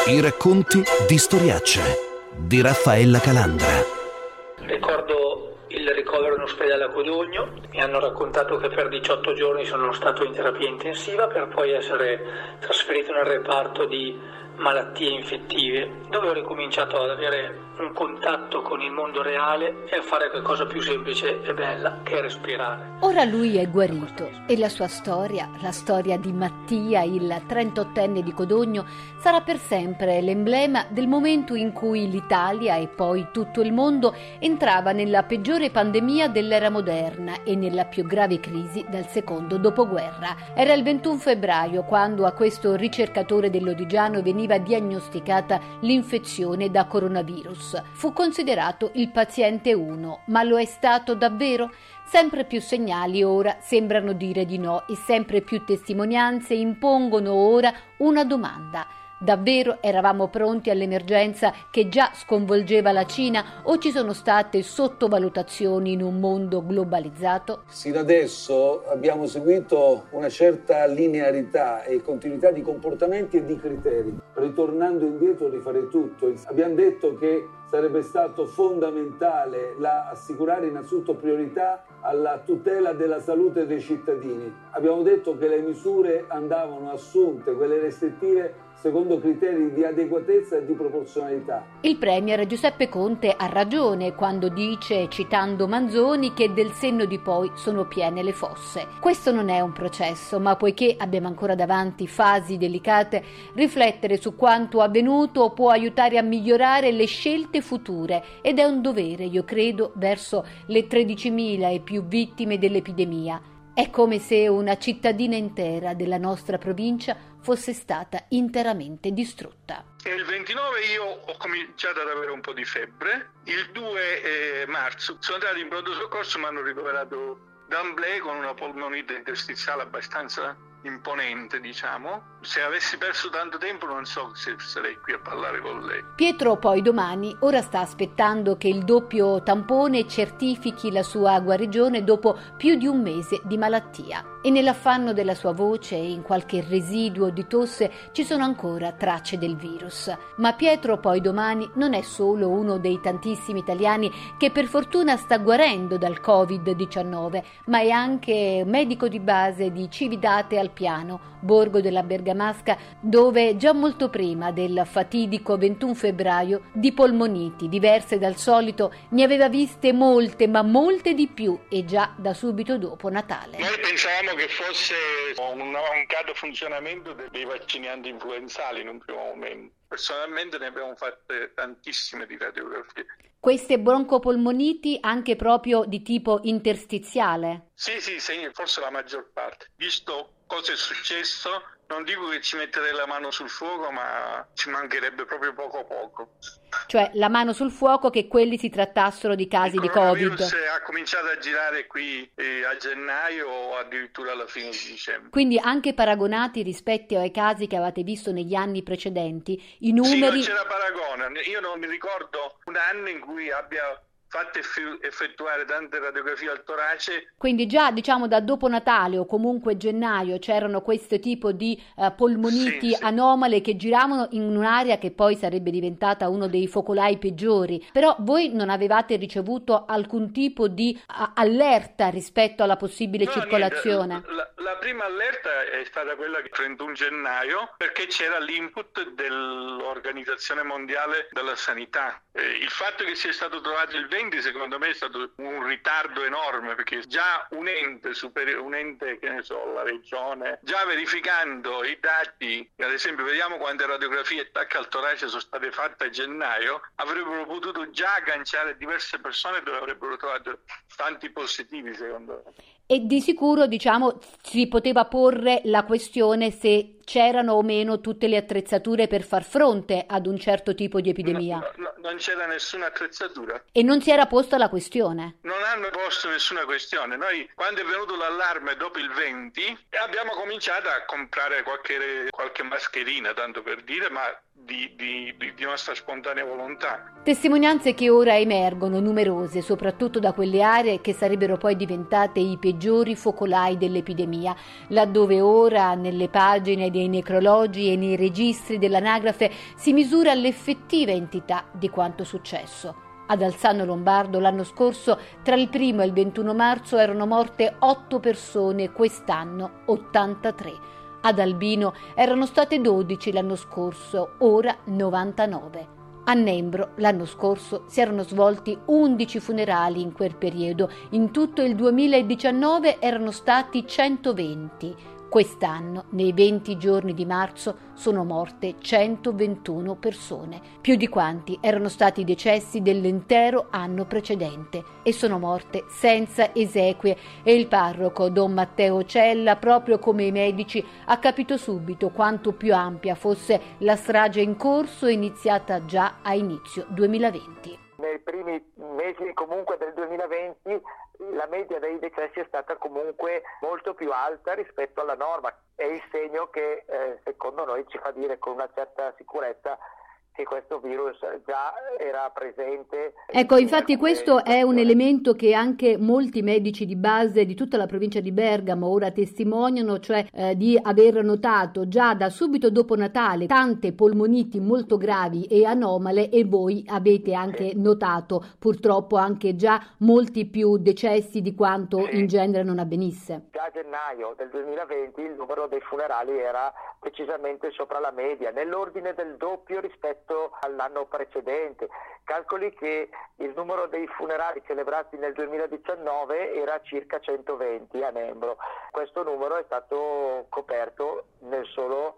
I racconti di Storiacce di Raffaella Calandra. Ricordo il ricovero in ospedale a Codogno. Mi hanno raccontato che per 18 giorni sono stato in terapia intensiva per poi essere trasferito nel reparto di malattie infettive, dove ho ricominciato ad avere un contatto con il mondo reale e a fare qualcosa più semplice e bella che respirare. Ora lui è guarito e la sua storia, la storia di Mattia, il 38enne di Codogno, sarà per sempre l'emblema del momento in cui l'Italia e poi tutto il mondo entrava nella peggiore pandemia dell'era moderna e nella più grave crisi dal secondo dopoguerra. Era il 21 febbraio quando a questo ricercatore dell'Odigiano veniva diagnosticata l'infezione da coronavirus. Fu considerato il paziente 1, ma lo è stato davvero? Sempre più segnali ora sembrano dire di no e sempre più testimonianze impongono ora una domanda. Davvero eravamo pronti all'emergenza che già sconvolgeva la Cina o ci sono state sottovalutazioni in un mondo globalizzato? Sino adesso abbiamo seguito una certa linearità e continuità di comportamenti e di criteri. Ritornando indietro rifare tutto. Abbiamo detto che sarebbe stato fondamentale assicurare innanzitutto priorità alla tutela della salute dei cittadini. Abbiamo detto che le misure andavano assunte, quelle restrittive, secondo criteri di adeguatezza e di proporzionalità. Il premier Giuseppe Conte ha ragione quando dice, citando Manzoni, che del senno di poi sono piene le fosse. Questo non è un processo, ma poiché abbiamo ancora davanti fasi delicate, riflettere su quanto avvenuto può aiutare a migliorare le scelte future ed è un dovere, io credo, verso le 13.000 e più vittime dell'epidemia. È come se una cittadina intera della nostra provincia fosse stata interamente distrutta. Il 29 io ho cominciato ad avere un po' di febbre, il 2 marzo sono andato in pronto soccorso, mi hanno ricoverato d'amblè con una polmonite interstiziale abbastanza imponente, diciamo. Se avessi perso tanto tempo non so se sarei qui a parlare con lei. Pietro poi domani ora sta aspettando che il doppio tampone certifichi la sua guarigione dopo più di un mese di malattia e nell'affanno della sua voce e in qualche residuo di tosse ci sono ancora tracce del virus. Ma Pietro poi domani non è solo uno dei tantissimi italiani che per fortuna sta guarendo dal Covid-19, ma è anche medico di base di Cividate al Piano, borgo della Bergamasca, dove già molto prima del fatidico 21 febbraio di polmoniti diverse dal solito ne aveva viste molte, ma molte di più, e già da subito dopo Natale. Noi pensavamo che fosse un mancato funzionamento dei vaccini anti-influenzali in un primo momento. Personalmente ne abbiamo fatte tantissime di radiografie. Queste broncopolmoniti anche proprio di tipo interstiziale? Sì, forse la maggior parte. Visto cosa è successo, non dico che ci metterei la mano sul fuoco, ma ci mancherebbe proprio poco. Cioè la mano sul fuoco che quelli si trattassero di casi di Covid. Il coronavirus ha cominciato a girare qui a gennaio o addirittura alla fine di dicembre. Quindi anche paragonati rispetto ai casi che avete visto negli anni precedenti, i numeri... Sì, non c'era paragone. Io non mi ricordo un anno in cui abbia fatto effettuare tante radiografie al torace. Quindi già diciamo da dopo Natale o comunque gennaio c'erano questo tipo di polmoniti anomale che giravano in un'area che poi sarebbe diventata uno dei focolai peggiori. Però voi non avevate ricevuto alcun tipo di allerta rispetto alla possibile circolazione? La prima allerta è stata quella che 31 gennaio, perché c'era l'input dell'Organizzazione Mondiale della Sanità. Il fatto che sia stato trovato il 20 secondo me è stato un ritardo enorme, perché già un ente superiore, un ente, che ne so, la regione, già verificando i dati, ad esempio vediamo quante radiografie TAC al torace sono state fatte a gennaio, avrebbero potuto già agganciare diverse persone dove avrebbero trovato tanti positivi, secondo me. E di sicuro, diciamo, si poteva porre la questione se c'erano o meno tutte le attrezzature per far fronte ad un certo tipo di epidemia. non c'era nessuna attrezzatura. E non si era posta la questione? Non hanno posto nessuna questione. Noi, quando è venuto l'allarme dopo il 20, abbiamo cominciato a comprare qualche mascherina, tanto per dire, ma di nostra spontanea volontà. Testimonianze che ora emergono numerose, soprattutto da quelle aree che sarebbero poi diventate i peggiori focolai dell'epidemia, laddove ora nelle pagine dei necrologi e nei registri dell'anagrafe si misura l'effettiva entità di quanto successo. Ad Alzano Lombardo l'anno scorso, tra il 1° e il 21 marzo, erano morte 8 persone, quest'anno 83. Ad Albino erano state 12 l'anno scorso, ora 99. A Nembro l'anno scorso si erano svolti 11 funerali in quel periodo, in tutto il 2019 erano stati 120. Quest'anno, nei 20 giorni di marzo, sono morte 121 persone, più di quanti erano stati i decessi dell'intero anno precedente, e sono morte senza esequie, e il parroco Don Matteo Cella, proprio come i medici, ha capito subito quanto più ampia fosse la strage in corso, iniziata già a inizio 2020. Nei primi mesi comunque del 2020 la media dei decessi è stata comunque molto più alta rispetto alla norma. È il segno che secondo noi ci fa dire con una certa sicurezza che questo virus già era presente. Ecco, infatti questo è un elemento che anche molti medici di base di tutta la provincia di Bergamo ora testimoniano, cioè di aver notato già da subito dopo Natale tante polmoniti molto gravi e anomale, e voi avete anche notato purtroppo anche già molti più decessi di quanto in genere non avvenisse. Già a gennaio del 2020 il numero dei funerali era decisamente sopra la media, nell'ordine del doppio rispetto all'anno precedente. Calcoli che il numero dei funerali celebrati nel 2019 era circa 120 a Nembro. Questo numero è stato coperto nel solo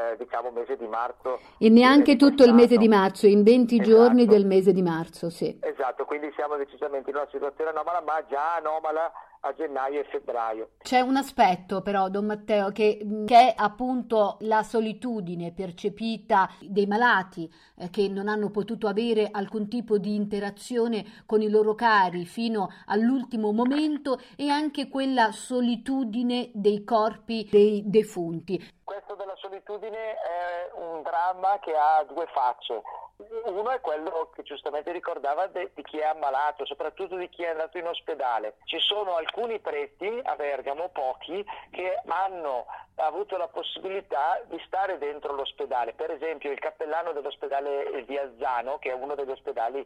mese di marzo. E neanche tutto il mese di marzo, in 20 giorni del mese di marzo, sì. Esatto, quindi siamo decisamente in una situazione anomala, ma già anomala a gennaio e febbraio. C'è un aspetto però, Don Matteo, che è appunto la solitudine percepita dei malati che non hanno potuto avere alcun tipo di interazione con i loro cari fino all'ultimo momento, e anche quella solitudine dei corpi dei defunti. Questo della solitudine è un dramma che ha due facce. Uno è quello che giustamente ricordava di chi è ammalato, soprattutto di chi è andato in ospedale. Ci sono alcuni preti a Bergamo, pochi, che hanno avuto la possibilità di stare dentro l'ospedale. Per esempio il cappellano dell'ospedale di Alzano, che è uno degli ospedali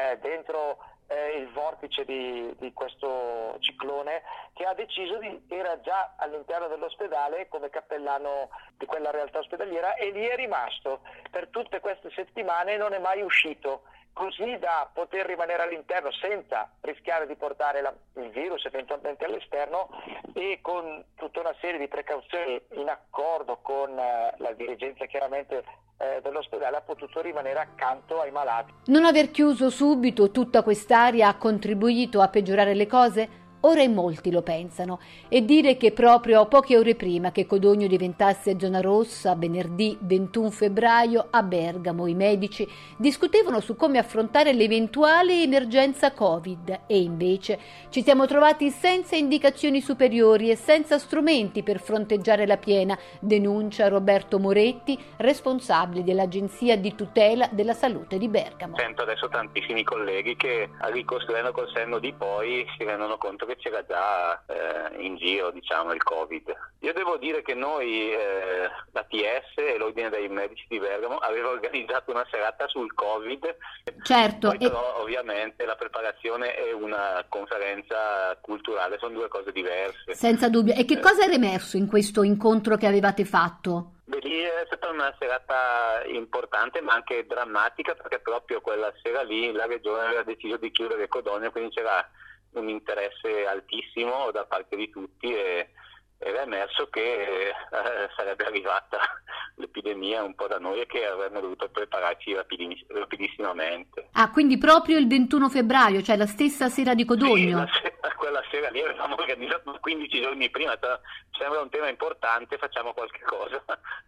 dentro il vortice di questo ciclone, che ha deciso era già all'interno dell'ospedale come cappellano di quella realtà ospedaliera, e lì è rimasto per tutte queste settimane, non è mai uscito, così da poter rimanere all'interno senza rischiare di portare il virus eventualmente all'esterno, e con tutta una serie di precauzioni in accordo con la dirigenza chiaramente dell'ospedale ha potuto rimanere accanto ai malati. Non aver chiuso subito tutta quest'area ha contribuito a peggiorare le cose? Ora in molti lo pensano, e dire che proprio poche ore prima che Codogno diventasse zona rossa, venerdì 21 febbraio, a Bergamo i medici discutevano su come affrontare l'eventuale emergenza Covid, e invece ci siamo trovati senza indicazioni superiori e senza strumenti per fronteggiare la piena, denuncia Roberto Moretti, responsabile dell'Agenzia di tutela della salute di Bergamo. Sento adesso tantissimi colleghi che ricostruendo col senno di poi si rendono conto che c'era già in giro, il Covid. Io devo dire che noi, la TS e l'Ordine dei Medici di Bergamo, aveva organizzato una serata sul Covid. Certo. Poi però ovviamente la preparazione e una conferenza culturale sono due cose diverse. Senza dubbio. E che cosa era emerso in questo incontro che avevate fatto? Beh, lì è stata una serata importante ma anche drammatica, perché proprio quella sera lì la Regione aveva deciso di chiudere Codogno, quindi c'era un interesse altissimo da parte di tutti, e era emerso che sarebbe arrivata l'epidemia un po' da noi e che avremmo dovuto prepararci rapidissimamente. Ah, quindi proprio il 21 febbraio, cioè la stessa sera di Codogno? Sì, quella sera lì avevamo organizzato 15 giorni prima, sembra un tema importante, facciamo qualche cosa.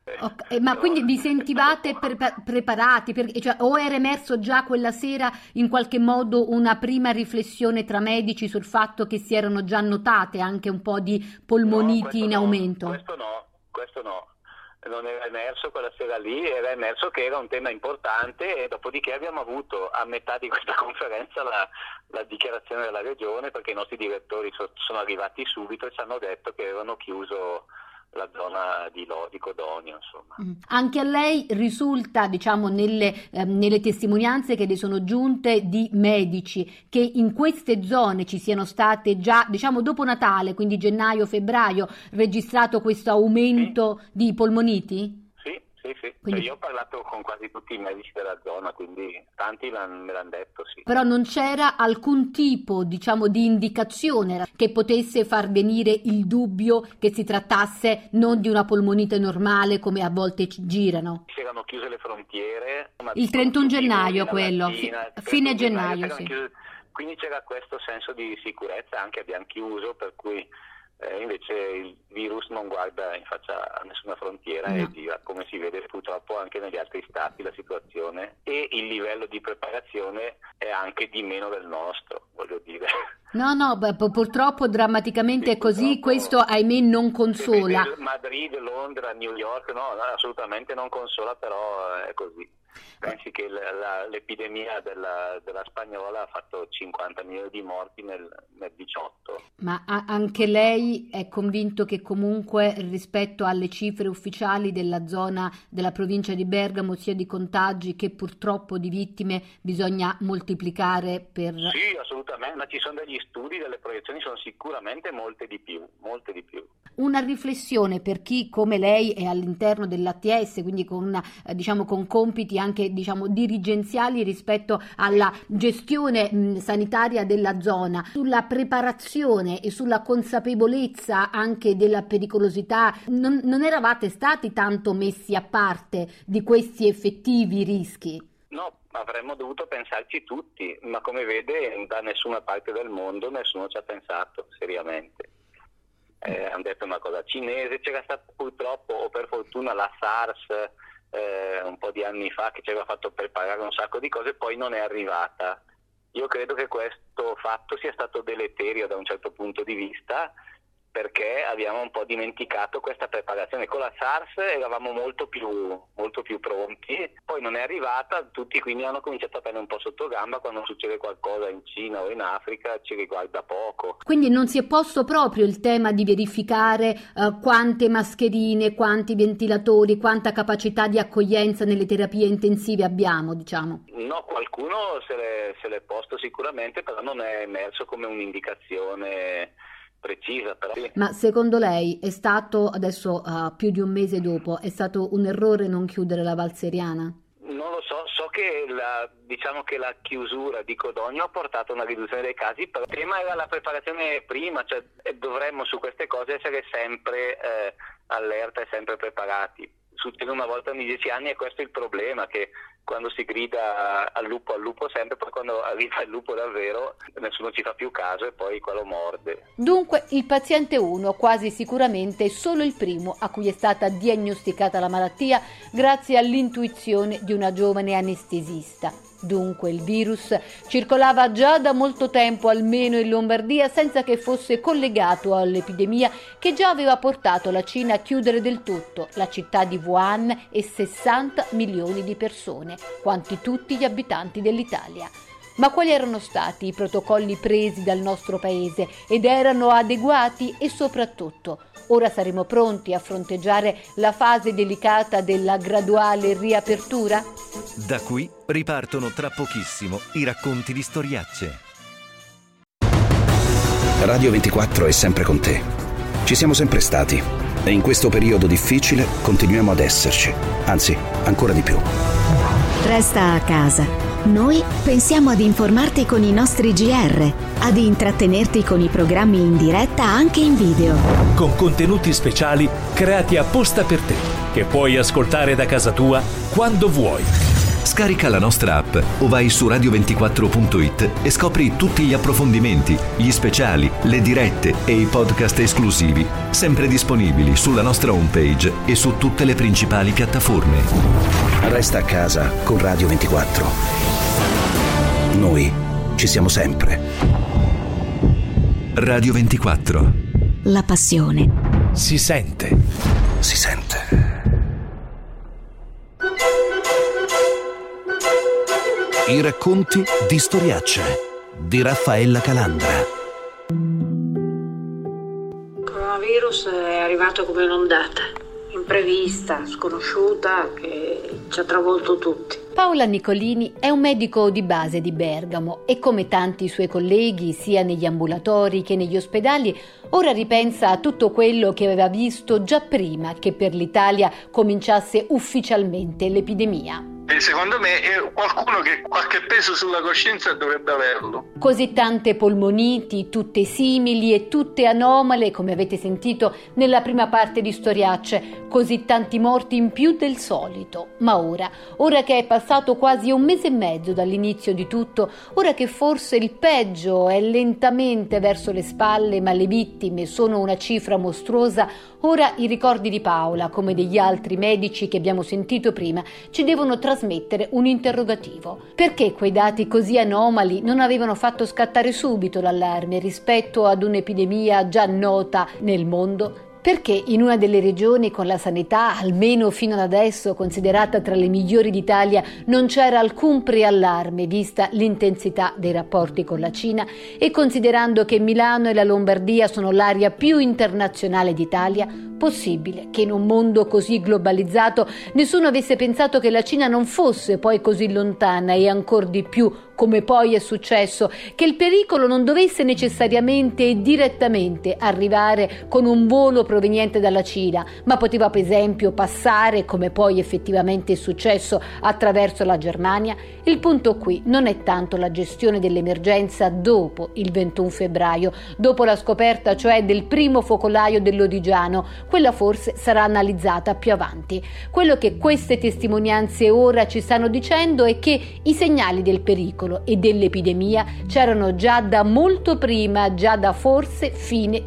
Ma quindi vi sentivate preparati? Cioè, o era emerso già quella sera in qualche modo una prima riflessione tra medici sul fatto che si erano già notate anche un po' di polmoniti in aumento? Questo no. Non era emerso quella sera lì, era emerso che era un tema importante, e dopodiché abbiamo avuto a metà di questa conferenza la dichiarazione della regione, perché i nostri direttori sono arrivati subito e ci hanno detto che avevano chiuso la zona di Codogno, insomma. Anche a lei risulta, diciamo, nelle testimonianze che le sono giunte di medici, che in queste zone ci siano state già, diciamo, dopo Natale, quindi gennaio-febbraio, registrato questo aumento di polmoniti? Sì. Quindi... Io ho parlato con quasi tutti i medici della zona, quindi tanti me l'hanno detto, sì. Però non c'era alcun tipo, diciamo, di indicazione che potesse far venire il dubbio che si trattasse non di una polmonite normale come a volte girano? Si erano chiuse le frontiere. Il 31 gennaio quello, fine gennaio, sì. Quindi c'era questo senso di sicurezza, anche abbiamo chiuso, per cui... invece il virus non guarda in faccia a nessuna frontiera, no. E gira, come si vede purtroppo anche negli altri stati, la situazione, e il livello di preparazione è anche di meno del nostro, voglio dire. No, purtroppo drammaticamente è così, questo ahimè non consola. Madrid, Londra, New York, no, assolutamente non consola, però è così. Pensi che l'epidemia della spagnola ha fatto 50 milioni di morti nel 18. Ma anche lei è convinto che comunque rispetto alle cifre ufficiali della zona della provincia di Bergamo, sia di contagi che purtroppo di vittime, bisogna moltiplicare per... Sì, assolutamente, ma ci sono degli studi, delle proiezioni, sono sicuramente molte di più. Una riflessione per chi come lei è all'interno dell'ATS, quindi con compiti anche dirigenziali rispetto alla gestione sanitaria della zona, sulla preparazione e sulla consapevolezza anche della pericolosità. Non eravate stati tanto messi a parte di questi effettivi rischi? No, avremmo dovuto pensarci tutti, ma come vede da nessuna parte del mondo nessuno ci ha pensato seriamente. Hanno detto una cosa cinese, c'era stata purtroppo o per fortuna la SARS un po' di anni fa, che ci aveva fatto preparare un sacco di cose, poi non è arrivata. Io credo che questo fatto sia stato deleterio da un certo punto di vista, perché abbiamo un po' dimenticato questa preparazione. Con la SARS eravamo molto più pronti, poi non è arrivata, tutti quindi hanno cominciato a prendere un po' sotto gamba. Quando succede qualcosa in Cina o in Africa ci riguarda poco. Quindi non si è posto proprio il tema di verificare quante mascherine, quanti ventilatori, quanta capacità di accoglienza nelle terapie intensive abbiamo, diciamo? No, qualcuno se l'è posto sicuramente, però non è emerso come un'indicazione precisa. Però. Ma secondo lei è stato, adesso più di un mese dopo, è stato un errore non chiudere la Val Seriana? Non lo so che la chiusura di Codogno ha portato a una riduzione dei casi, però il tema era la preparazione prima, cioè dovremmo su queste cose essere sempre allerta e sempre preparati. Succede una volta ogni 10 anni e questo è il problema, che quando si grida al lupo sempre, poi quando arriva il lupo davvero nessuno ci fa più caso e poi quello morde. Dunque il paziente 1 quasi sicuramente è solo il primo a cui è stata diagnosticata la malattia grazie all'intuizione di una giovane anestesista. Dunque il virus circolava già da molto tempo almeno in Lombardia senza che fosse collegato all'epidemia che già aveva portato la Cina a chiudere del tutto la città di Wuhan e 60 milioni di persone, quanti tutti gli abitanti dell'Italia. Ma quali erano stati i protocolli presi dal nostro paese ed erano adeguati? E soprattutto, ora saremo pronti a fronteggiare la fase delicata della graduale riapertura? Da qui ripartono tra pochissimo i racconti di storiacce. Radio 24 è sempre con te. Ci siamo sempre stati e in questo periodo difficile continuiamo ad esserci, anzi, ancora di più. Resta a casa. Noi pensiamo ad informarti con i nostri GR, ad intrattenerti con i programmi in diretta anche in video. Con contenuti speciali creati apposta per te, che puoi ascoltare da casa tua quando vuoi. Scarica la nostra app o vai su radio24.it e scopri tutti gli approfondimenti, gli speciali, le dirette e i podcast esclusivi, sempre disponibili sulla nostra homepage e su tutte le principali piattaforme. Resta a casa con Radio 24. Noi ci siamo sempre. Radio 24. La passione. Si sente. Si sente. I racconti di Storiacce di Raffaella Calandra. Il coronavirus è arrivato come un'ondata, imprevista, sconosciuta, che ci ha travolto tutti. Paola Nicolini è un medico di base di Bergamo e, come tanti suoi colleghi, sia negli ambulatori che negli ospedali, ora ripensa a tutto quello che aveva visto già prima che per l'Italia cominciasse ufficialmente l'epidemia. E secondo me è qualcuno che qualche peso sulla coscienza dovrebbe averlo. Così tante polmoniti, tutte simili e tutte anomale, come avete sentito nella prima parte di Storiacce, così tanti morti in più del solito. Ma ora che è passato quasi un mese e mezzo dall'inizio di tutto, ora che forse il peggio è lentamente verso le spalle, ma le vittime sono una cifra mostruosa, ora i ricordi di Paola, come degli altri medici che abbiamo sentito prima, ci devono trasmettere un interrogativo. Perché quei dati così anomali non avevano fatto scattare subito l'allarme rispetto ad un'epidemia già nota nel mondo? Perché in una delle regioni con la sanità, almeno fino ad adesso considerata tra le migliori d'Italia, non c'era alcun preallarme vista l'intensità dei rapporti con la Cina e considerando che Milano e la Lombardia sono l'area più internazionale d'Italia? Possibile che in un mondo così globalizzato nessuno avesse pensato che la Cina non fosse poi così lontana e ancor di più, come poi è successo, che il pericolo non dovesse necessariamente e direttamente arrivare con un volo proveniente dalla Cina, ma poteva per esempio passare, come poi effettivamente è successo, attraverso la Germania? Il punto qui non è tanto la gestione dell'emergenza dopo il 21 febbraio, dopo la scoperta cioè del primo focolaio dell'Odigiano, quella forse sarà analizzata più avanti. Quello che queste testimonianze ora ci stanno dicendo è che i segnali del pericolo e dell'epidemia c'erano già da molto prima, già da forse fine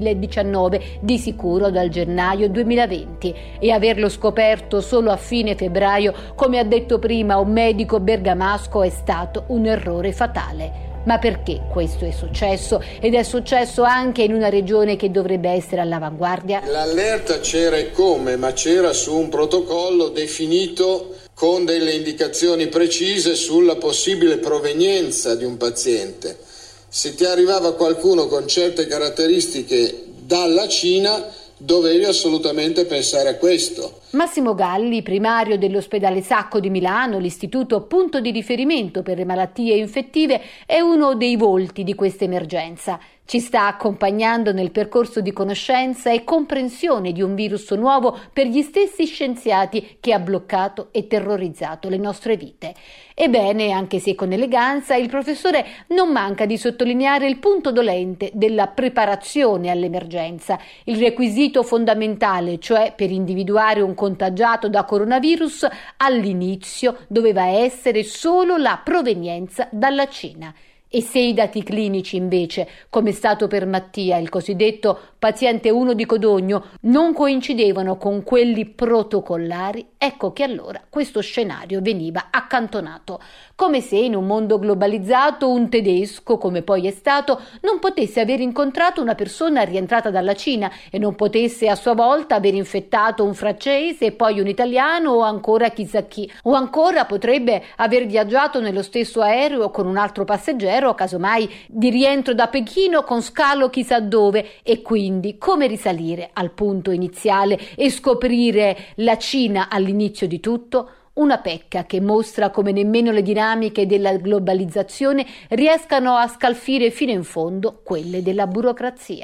2019, di sicuro dal gennaio 2020, e averlo scoperto solo a fine febbraio, come ha detto prima un medico bergamasco, è stato un errore fatale. Ma perché questo è successo? Ed è successo anche in una regione che dovrebbe essere all'avanguardia? L'allerta c'era e come, ma c'era su un protocollo definito con delle indicazioni precise sulla possibile provenienza di un paziente. Se ti arrivava qualcuno con certe caratteristiche dalla Cina, dovevi assolutamente pensare a questo. Massimo Galli, primario dell'ospedale Sacco di Milano, l'istituto punto di riferimento per le malattie infettive, è uno dei volti di questa emergenza. Ci sta accompagnando nel percorso di conoscenza e comprensione di un virus nuovo per gli stessi scienziati che ha bloccato e terrorizzato le nostre vite. Ebbene, anche se con eleganza, il professore non manca di sottolineare il punto dolente della preparazione all'emergenza, il requisito fondamentale, cioè per individuare un contagiato da coronavirus, all'inizio doveva essere solo la provenienza dalla Cina. E se i dati clinici invece, come è stato per Mattia, il cosiddetto paziente 1 di Codogno, non coincidevano con quelli protocollari, ecco che allora questo scenario veniva accantonato, come se in un mondo globalizzato un tedesco, come poi è stato, non potesse aver incontrato una persona rientrata dalla Cina e non potesse a sua volta aver infettato un francese e poi un italiano o ancora chissà chi, o ancora potrebbe aver viaggiato nello stesso aereo con un altro passeggero, casomai di rientro da Pechino con scalo chissà dove, e quindi come risalire al punto iniziale e scoprire la Cina all'inizio di tutto? Una pecca che mostra come nemmeno le dinamiche della globalizzazione riescano a scalfire fino in fondo quelle della burocrazia.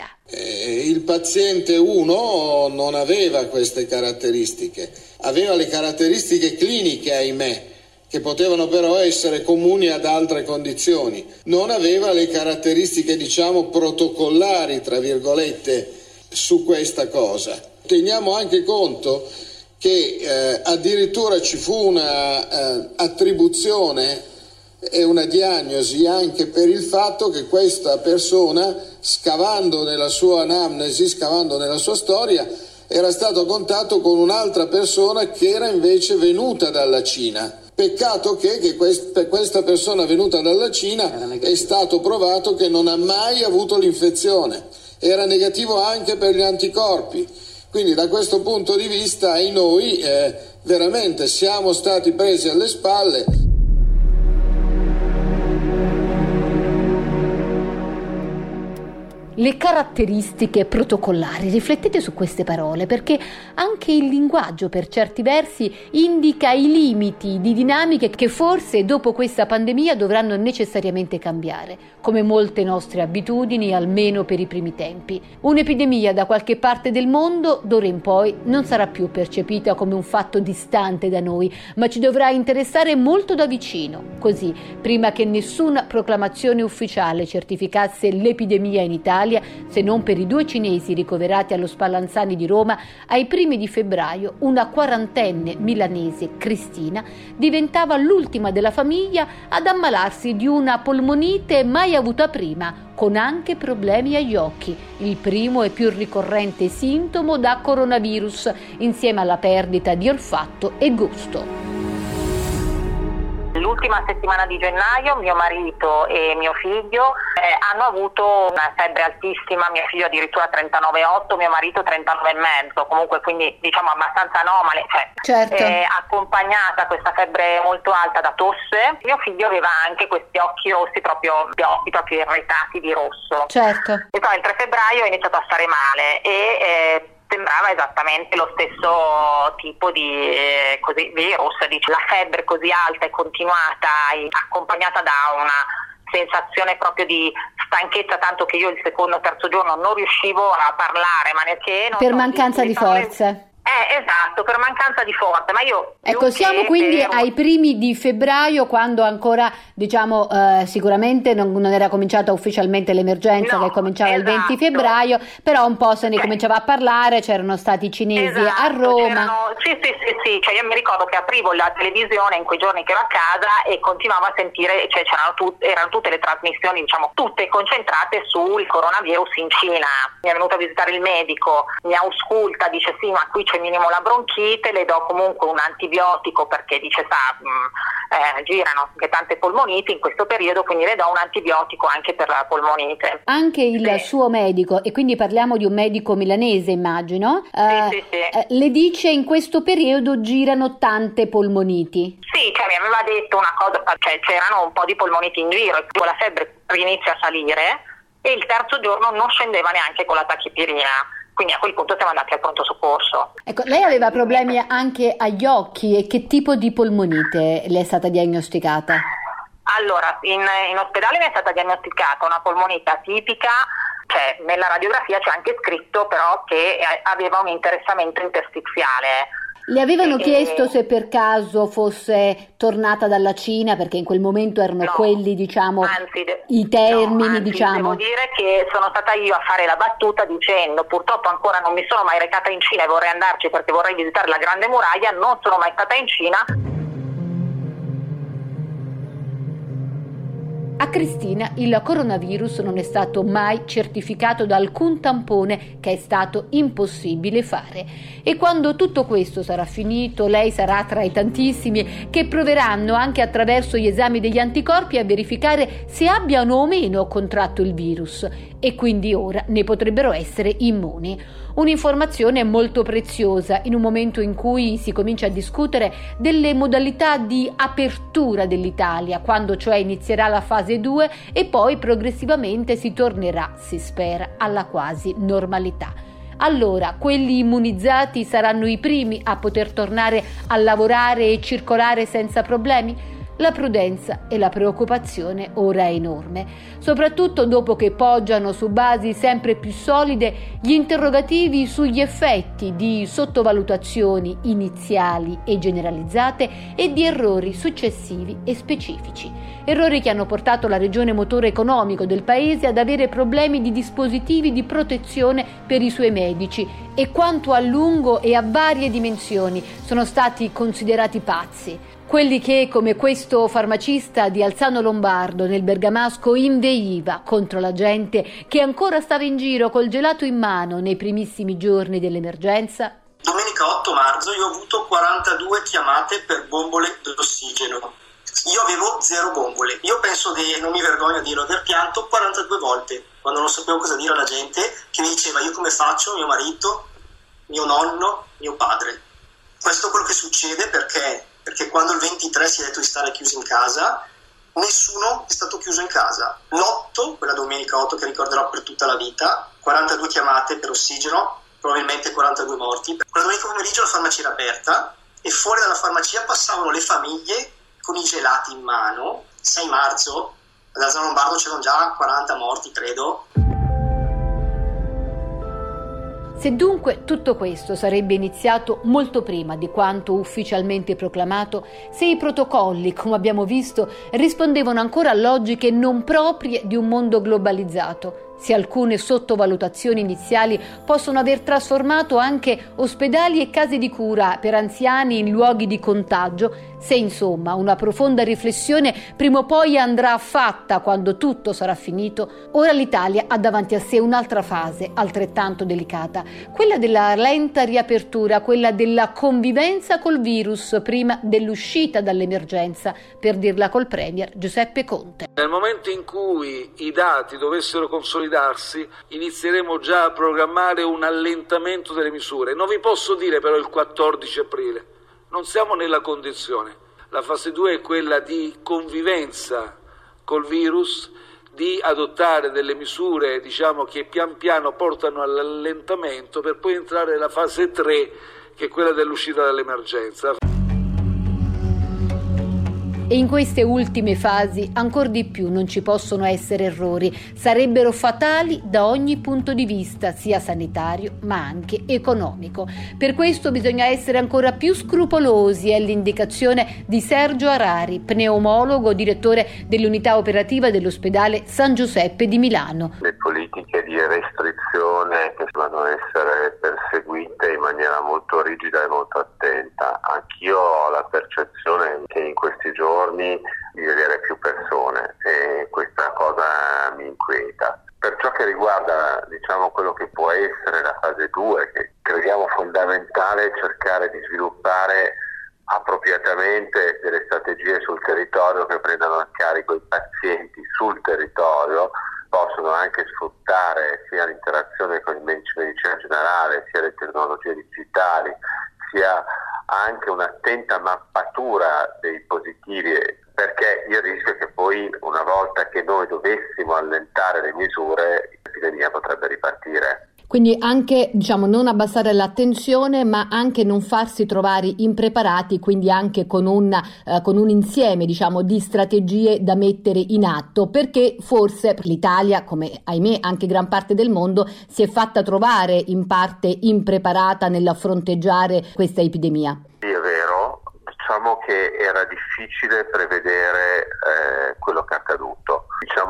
Il paziente 1 non aveva queste caratteristiche, aveva le caratteristiche cliniche, ahimè, che potevano però essere comuni ad altre condizioni. Non aveva le caratteristiche, diciamo, protocollari, tra virgolette, su questa cosa. Teniamo anche conto che addirittura ci fu una attribuzione e una diagnosi anche per il fatto che questa persona, scavando nella sua anamnesi, scavando nella sua storia, era stato a contatto con un'altra persona che era invece venuta dalla Cina. Peccato che per questa persona venuta dalla Cina è stato provato che non ha mai avuto l'infezione, era negativo anche per gli anticorpi. Quindi da questo punto di vista noi veramente siamo stati presi alle spalle. Le caratteristiche protocollari, riflettete su queste parole, perché anche il linguaggio per certi versi indica i limiti di dinamiche che forse dopo questa pandemia dovranno necessariamente cambiare, come molte nostre abitudini, almeno per i primi tempi. Un'epidemia da qualche parte del mondo d'ora in poi non sarà più percepita come un fatto distante da noi, ma ci dovrà interessare molto da vicino. Così, prima che nessuna proclamazione ufficiale certificasse l'epidemia in Italia, se non per i 2 cinesi ricoverati allo Spallanzani di Roma, ai primi di febbraio una quarantenne milanese, Cristina, diventava l'ultima della famiglia ad ammalarsi di una polmonite mai avuta prima, con anche problemi agli occhi, il primo e più ricorrente sintomo da coronavirus, insieme alla perdita di olfatto e gusto. L'ultima settimana di gennaio mio marito e mio figlio hanno avuto una febbre altissima, mio figlio addirittura 39,8, mio marito 39,5, comunque quindi diciamo abbastanza anomale, certo. Accompagnata questa febbre molto alta da tosse. Mio figlio aveva anche questi occhi rossi, gli occhi proprio irritati di rosso. Certo. E poi il 3 febbraio ha iniziato a stare male e sembrava esattamente lo stesso tipo di virus, la febbre così alta e continuata, accompagnata da una sensazione proprio di stanchezza, tanto che io il secondo o terzo giorno non riuscivo a parlare, ma neanche per mancanza di forze. Esatto, per mancanza di forza, ma io... Ecco, siamo quindi ai primi di febbraio, quando ancora, sicuramente non era cominciata ufficialmente l'emergenza, che cominciava il 20 febbraio, però un po' se ne cominciava a parlare, c'erano stati i cinesi a Roma. Sì, cioè io mi ricordo che aprivo la televisione in quei giorni che ero a casa e continuavo a sentire, cioè erano tutte le trasmissioni, tutte concentrate sul coronavirus in Cina. Mi è venuto a visitare il medico, mi ausculta, dice sì, ma qui c'è minimo la bronchite, le do comunque un antibiotico perché dice girano anche tante polmoniti in questo periodo, quindi le do un antibiotico anche per la polmonite. Anche il suo medico, e quindi parliamo di un medico milanese, immagino, sì. le dice in questo periodo girano tante polmoniti. Sì, mi aveva detto una cosa, c'erano un po' di polmoniti in giro, e la febbre inizia a salire e il terzo giorno non scendeva neanche con la tachipirina. Quindi a quel punto siamo andati al pronto soccorso. Ecco, lei aveva problemi anche agli occhi, e che tipo di polmonite le è stata diagnosticata? Allora, in ospedale mi è stata diagnosticata una polmonite atipica, nella radiografia c'è anche scritto però che aveva un interessamento interstiziale. Le avevano chiesto se per caso fosse tornata dalla Cina, perché in quel momento erano quelli, i termini, Devo dire che sono stata io a fare la battuta dicendo: purtroppo ancora non mi sono mai recata in Cina e vorrei andarci perché vorrei visitare la Grande Muraglia, non sono mai stata in Cina. A Cristina il coronavirus non è stato mai certificato da alcun tampone, che è stato impossibile fare. E quando tutto questo sarà finito, lei sarà tra i tantissimi che proveranno anche attraverso gli esami degli anticorpi a verificare se abbiano o meno contratto il virus, e quindi ora ne potrebbero essere immuni. Un'informazione molto preziosa in un momento in cui si comincia a discutere delle modalità di apertura dell'Italia, quando cioè inizierà la fase 2 e poi progressivamente si tornerà, si spera, alla quasi normalità. Allora, quelli immunizzati saranno i primi a poter tornare a lavorare e circolare senza problemi? La prudenza e la preoccupazione ora è enorme, soprattutto dopo che poggiano su basi sempre più solide gli interrogativi sugli effetti di sottovalutazioni iniziali e generalizzate e di errori successivi e specifici. Errori che hanno portato la regione motore economico del paese ad avere problemi di dispositivi di protezione per i suoi medici e quanto a lungo e a varie dimensioni sono stati considerati pazzi. Quelli che, come questo farmacista di Alzano Lombardo nel bergamasco, inveiva contro la gente che ancora stava in giro col gelato in mano nei primissimi giorni dell'emergenza. Domenica 8 marzo io ho avuto 42 chiamate per bombole d'ossigeno. Io avevo 0 bombole. Io penso non mi vergogno a dirlo, aver pianto 42 volte quando non sapevo cosa dire alla gente che mi diceva: io come faccio, mio marito, mio nonno, mio padre. Questo è quello che succede perché quando il 23 si è detto di stare chiusi in casa, nessuno è stato chiuso in casa. L'8, quella domenica 8 che ricorderò per tutta la vita, 42 chiamate per ossigeno, probabilmente 42 morti. Quella domenica pomeriggio la farmacia era aperta e fuori dalla farmacia passavano le famiglie con i gelati in mano. 6 marzo, ad Alzano Lombardo c'erano già 40 morti, credo. Se dunque tutto questo sarebbe iniziato molto prima di quanto ufficialmente proclamato, se i protocolli, come abbiamo visto, rispondevano ancora a logiche non proprie di un mondo globalizzato, se alcune sottovalutazioni iniziali possono aver trasformato anche ospedali e case di cura per anziani in luoghi di contagio, se insomma una profonda riflessione prima o poi andrà fatta quando tutto sarà finito, ora l'Italia ha davanti a sé un'altra fase altrettanto delicata, quella della lenta riapertura, quella della convivenza col virus prima dell'uscita dall'emergenza, per dirla col premier Giuseppe Conte. Nel momento in cui i dati dovessero consolidarsi, inizieremo già a programmare un allentamento delle misure. Non vi posso dire però il 14 aprile. Non siamo nella condizione. La fase 2 è quella di convivenza col virus, di adottare delle misure, che pian piano portano all'allentamento per poi entrare nella fase 3, che è quella dell'uscita dall'emergenza. E in queste ultime fasi ancor di più non ci possono essere errori, sarebbero fatali da ogni punto di vista, sia sanitario ma anche economico. Per questo bisogna essere ancora più scrupolosi, è l'indicazione di Sergio Arari, pneumologo, direttore dell'unità operativa dell'ospedale San Giuseppe di Milano. Le politiche di restrizione che devono essere perseguite in maniera molto rigida e molto attenta. Anch'io ho la percezione che in questi giorni di vedere più persone e questa cosa mi inquieta. Per ciò che riguarda quello che può essere la fase 2, che crediamo fondamentale cercare di sviluppare appropriatamente delle strategie sul territorio che prendano a carico i pazienti sul territorio, possono anche sfruttare sia l'interazione con il medicina generale, sia le tecnologie digitali, sia anche un'attenta mappatura dei positivi, perché il rischio è che poi, una volta che noi dovessimo allentare le misure, l'epidemia potrebbe ripartire. Quindi anche non abbassare l'attenzione, ma anche non farsi trovare impreparati, quindi anche con un insieme di strategie da mettere in atto, perché forse l'Italia, come ahimè anche gran parte del mondo, si è fatta trovare in parte impreparata nella fronteggiare questa epidemia. Sì, è vero, che era difficile prevedere quello che è accaduto.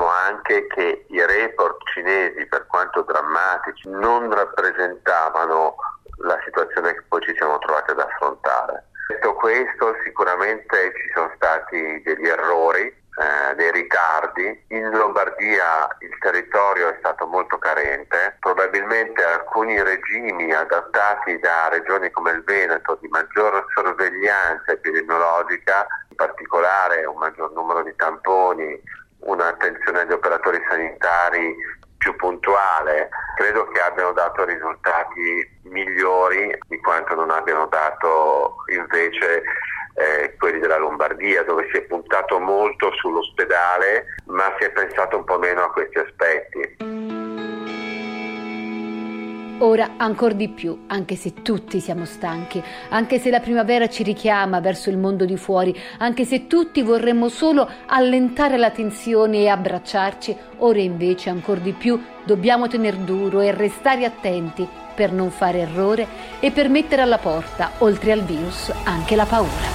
Anche che i report cinesi, per quanto drammatici, non rappresentavano la situazione che poi ci siamo trovati ad affrontare. Detto questo, sicuramente ci sono stati degli errori, dei ritardi. In Lombardia il territorio è stato molto carente, probabilmente alcuni regimi adattati da regioni come il Veneto di maggior sorveglianza epidemiologica, in particolare un maggior numero di tamponi, un'attenzione agli operatori sanitari più puntuale, credo che abbiano dato risultati migliori di quanto non abbiano dato invece quelli della Lombardia, dove si è puntato molto sull'ospedale ma si è pensato un po' meno a questi aspetti. Ora ancor di più, anche se tutti siamo stanchi, anche se la primavera ci richiama verso il mondo di fuori, anche se tutti vorremmo solo allentare la tensione e abbracciarci, ora invece ancor di più dobbiamo tener duro e restare attenti per non fare errore e per mettere alla porta, oltre al virus, anche la paura.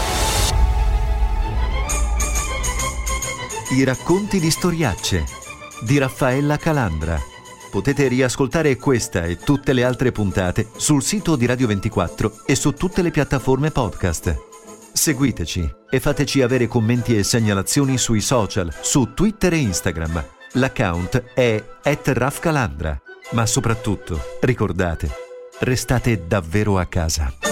I racconti di storiacce di Raffaella Calandra. Potete riascoltare questa e tutte le altre puntate sul sito di Radio 24 e su tutte le piattaforme podcast. Seguiteci e fateci avere commenti e segnalazioni sui social, su Twitter e Instagram. L'account è @rafcalandra. Ma soprattutto, ricordate, restate davvero a casa.